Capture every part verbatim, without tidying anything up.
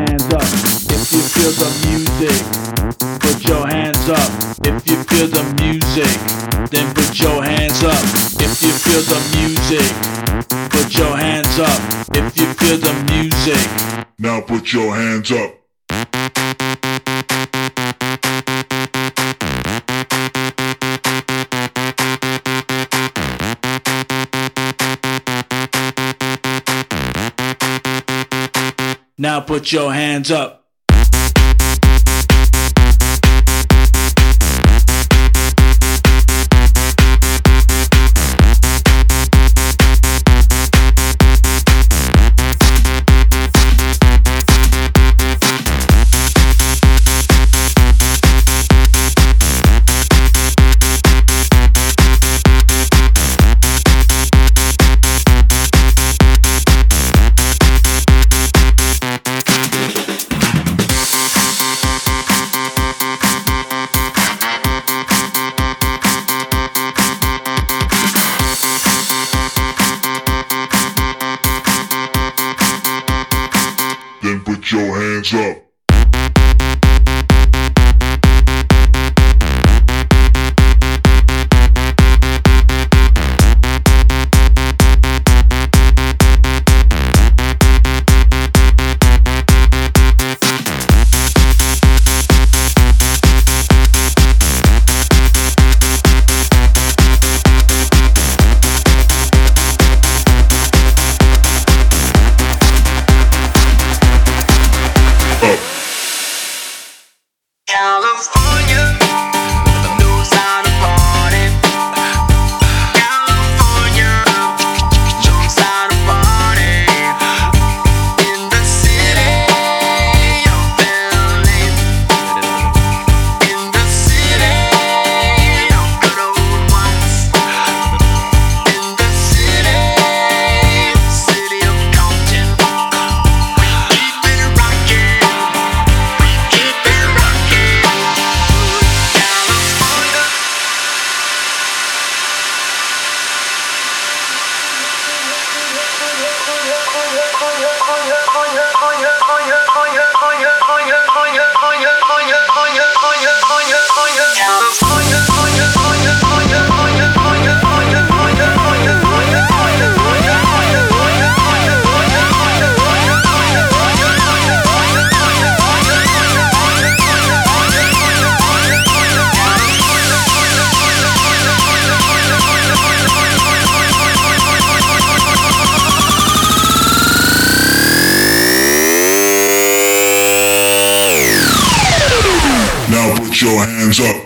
hands up. If you feel the music, put your hands up. If you feel the music, then put your hands up. If you feel the music, put your hands up. If you feel the music, now put your hands up. now put your hands up. Then put your hands up. California knows how to party. California knows how to party. In the city of L A, in the city of good old ones, in the city, city of Compton, we keep it rocking, we keep it rocking. Now put your hands up.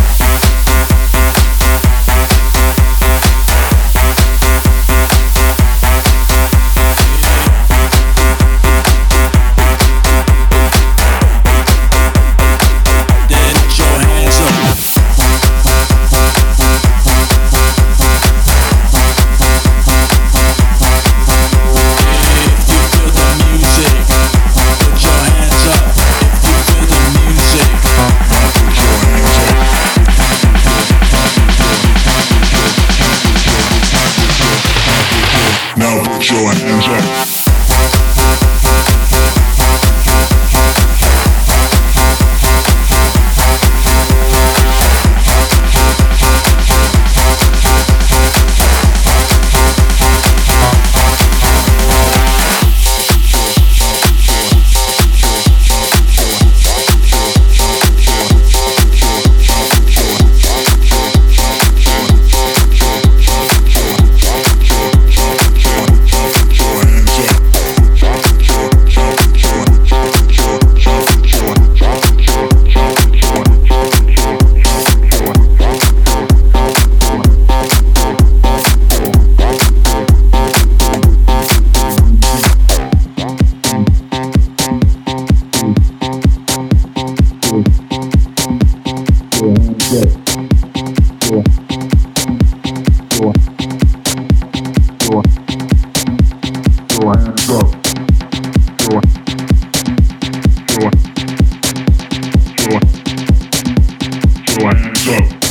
Now put your hands up. Hands up.